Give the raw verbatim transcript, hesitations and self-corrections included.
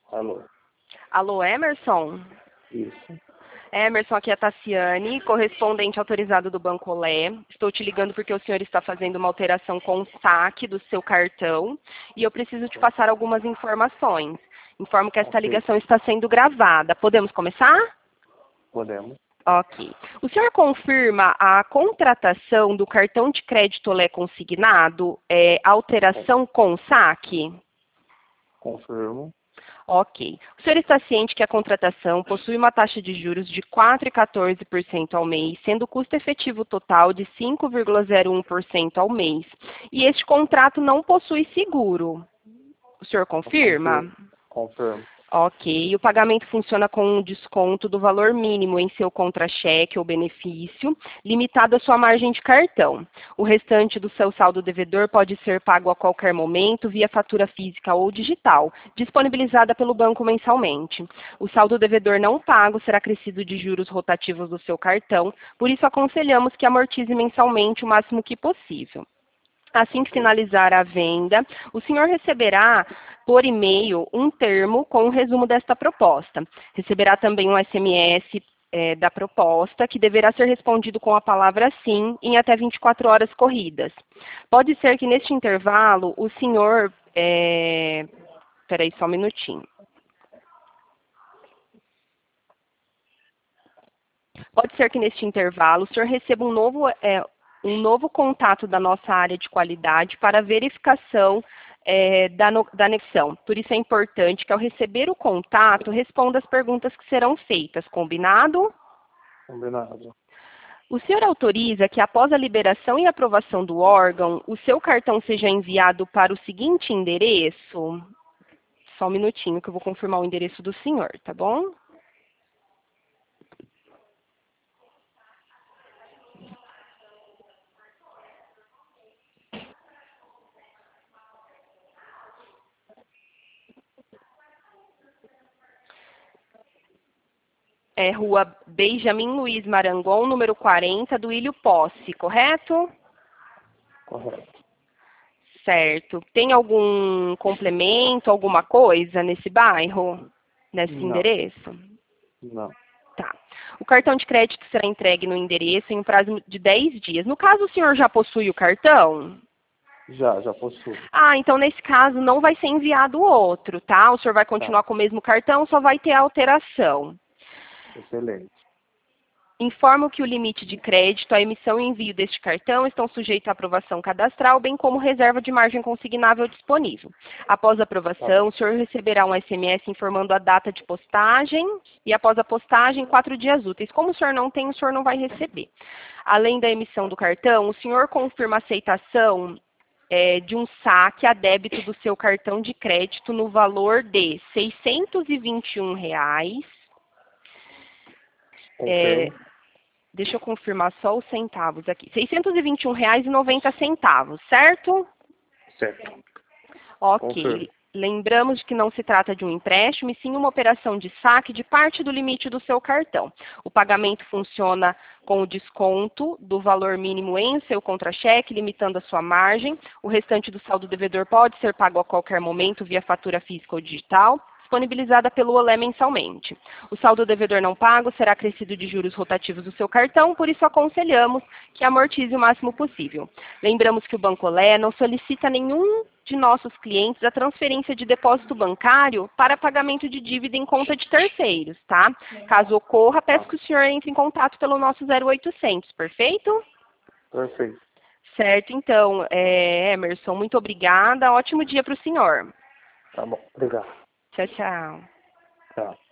Alô. Alô, Emerson? Isso. Emerson, aqui é a Tassiane, correspondente autorizado do Banco Olé. Estou te ligando porque o senhor está fazendo uma alteração com o saque do seu cartão e eu preciso te passar algumas informações. Informo que esta Ok. ligação está sendo gravada. Podemos começar? Podemos. Ok. O senhor confirma a contratação do cartão de crédito Olé consignado, é, alteração com saque? Confirmo. Ok. O senhor está ciente que a contratação possui uma taxa de juros de quatro vírgula quatorze por cento ao mês, sendo o custo efetivo total de cinco vírgula zero um por cento ao mês. E este contrato não possui seguro. O senhor confirma? Confirmo. Ok. O pagamento funciona com um desconto do valor mínimo em seu contra-cheque ou benefício, limitado à sua margem de cartão. O restante do seu saldo devedor pode ser pago a qualquer momento via fatura física ou digital, disponibilizada pelo banco mensalmente. O saldo devedor não pago será acrescido de juros rotativos do seu cartão, por isso aconselhamos que amortize mensalmente o máximo que possível. Assim que finalizar a venda, o senhor receberá por e-mail um termo com o resumo desta proposta. Receberá também um S M S é, da proposta, que deverá ser respondido com a palavra sim em até vinte e quatro horas corridas. Pode ser que neste intervalo o senhor... É... Espera só um minutinho. Pode ser que neste intervalo o senhor receba um novo... É, um novo contato da nossa área de qualidade para verificação é, da, no, da anexão. Por isso é importante que, ao receber o contato, responda as perguntas que serão feitas. Combinado? Combinado. O senhor autoriza que, após a liberação e aprovação do órgão, o seu cartão seja enviado para o seguinte endereço? Só um minutinho que eu vou confirmar o endereço do senhor, tá bom? É Rua Benjamin Luiz Marangon, número quarenta, do Ilho Posse, correto? Correto. Certo. Tem algum complemento, alguma coisa nesse bairro? Nesse Não. endereço? Não. Tá. O cartão de crédito será entregue no endereço em um prazo de dez dias. No caso, o senhor já possui o cartão? Já, já possuo. Ah, então nesse caso não vai ser enviado outro, tá? O senhor vai continuar Tá. com o mesmo cartão, só vai ter alteração. Excelente. Informo que o limite de crédito, a emissão e envio deste cartão estão sujeitos à aprovação cadastral, bem como reserva de margem consignável disponível. Após a aprovação, o senhor receberá um S M S informando a data de postagem e, após a postagem, quatro dias úteis. Como o senhor não tem, o senhor não vai receber. Além da emissão do cartão, o senhor confirma a aceitação é, de um saque a débito do seu cartão de crédito no valor de seiscentos e vinte e um reais. É, Confirmo. Deixa eu confirmar só os centavos aqui. seiscentos e vinte e um reais e noventa centavos, certo? Certo. Ok. Confirmo. Lembramos de que não se trata de um empréstimo, e sim uma operação de saque de parte do limite do seu cartão. O pagamento funciona com o desconto do valor mínimo em seu contra-cheque, limitando a sua margem. O restante do saldo devedor pode ser pago a qualquer momento via fatura física ou digital, disponibilizada pelo Olé mensalmente. O saldo devedor não pago será acrescido de juros rotativos do seu cartão, por isso aconselhamos que amortize o máximo possível. Lembramos que o Banco Olé não solicita nenhum de nossos clientes a transferência de depósito bancário para pagamento de dívida em conta de terceiros, tá? Caso ocorra, peço que o senhor entre em contato pelo nosso zero oitocentos, perfeito? Perfeito. Certo, então, é, Emerson, muito obrigada. Ótimo dia para o senhor. Tá bom. Obrigado. Tchau, tchau. Tchau.